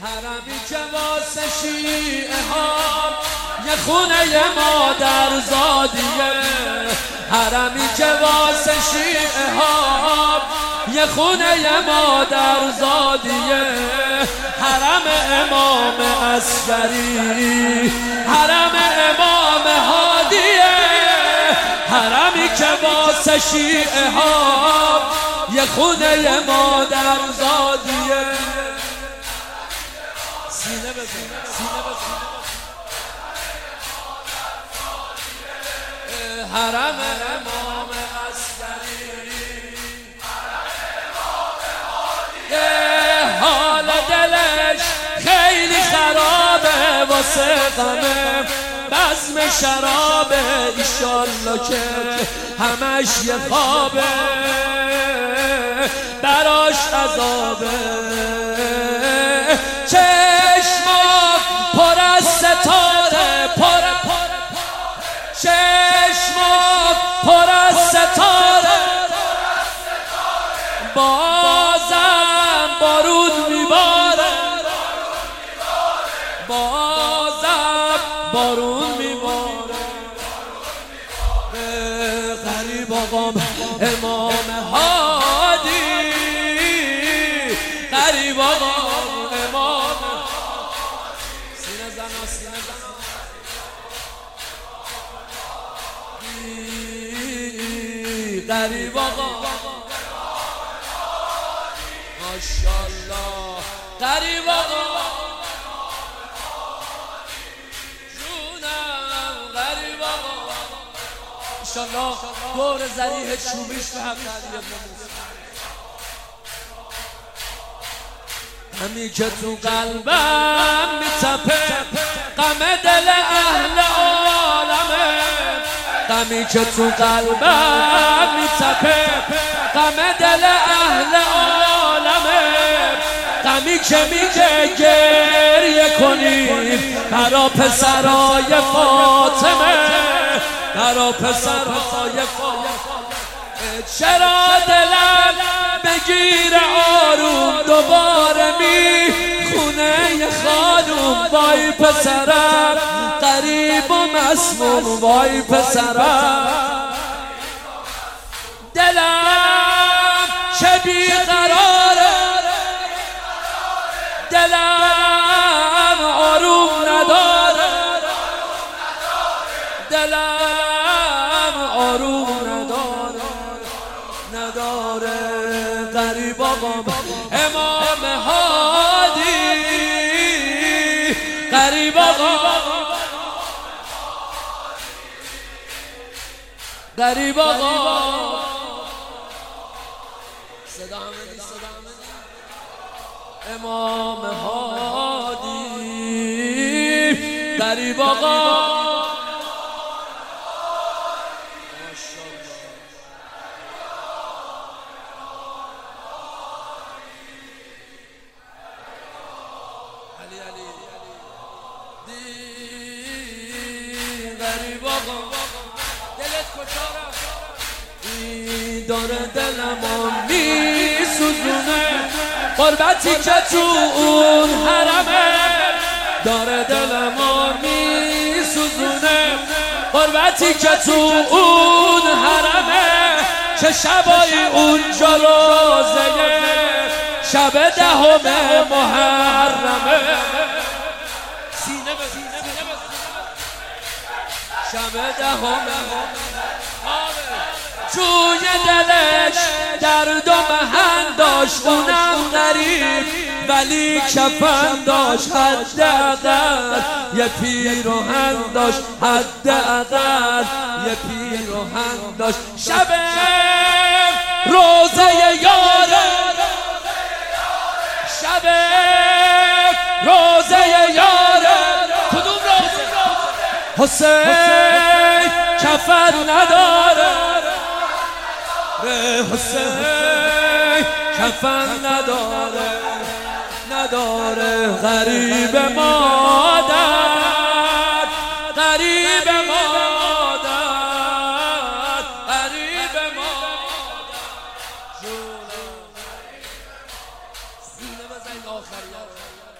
حرمی که واسه شیعه ها یه خونه مادر زادیه، حرمی که واسه شیعه ها یه خونه مادر زادیه، حرم امام عسکری، حرم امام هادیه، حرمی که واسه شیعه ها یه خونه مادر زادیه. سینه بزن، سینه بزن. حرم امام عسکری، حال دلش خیلی خرابه واسه غمه بزم شرابه، ایشالله که همش یه خوابه براش عذابه، چشمات پر از ستاره، چشمات پر از ستاره، بازم بارون میباره، بازم بارون میباره. غریب آقام امام هادی، غریب آقام امام، سینه زنا، سینه زنا. غریب آقا ماشاءالله، غریب آقا جونم، غریب آقا انشالله دور ذریح چوبیش به حق علی ابن موسی. همی که تو قلبم میتپه غم دل اهل عالمه، غمی که تو قلبم میتپه غم دل اهل عالمه، غمی که میگه گریه کنید برا پسرای فاطمه، برا پسرای فاطمه. چرا دلم بگیر آروم دوباره میخونه خانوم، وای پسرم غریب و مسموم، وای پسرم دلم چه بیقراره، دلم آروم نداره، دلم آروم نداره. غریب آقام امام هادی، غریب آقا، غریب آقا صدا همه، صدا همه. امام هادی، غریب آقا غریب آقا دلت کجا رفت؟ این داره دلمو میسوزونه، غربتی که تو اون حرمه داره دلمو میسوزونه، غربتی که تو اون حرمه، چه شبایی اونجا روزه شب 10 محرمه. سینه به سینه شب 10 توی دلش درد و محن داشت، اونم غریب ولی کفن داشت، حداقل یه پیراهن داشت، حداقل یه پیراهن داشت. شب روزه یاره، شب روزه یاره، کدوم روزه؟ حسین کفن نداره، حسین کفن نداره. غریب مادر، غریب مادر، غریب مادر. سینه بزنید آخری.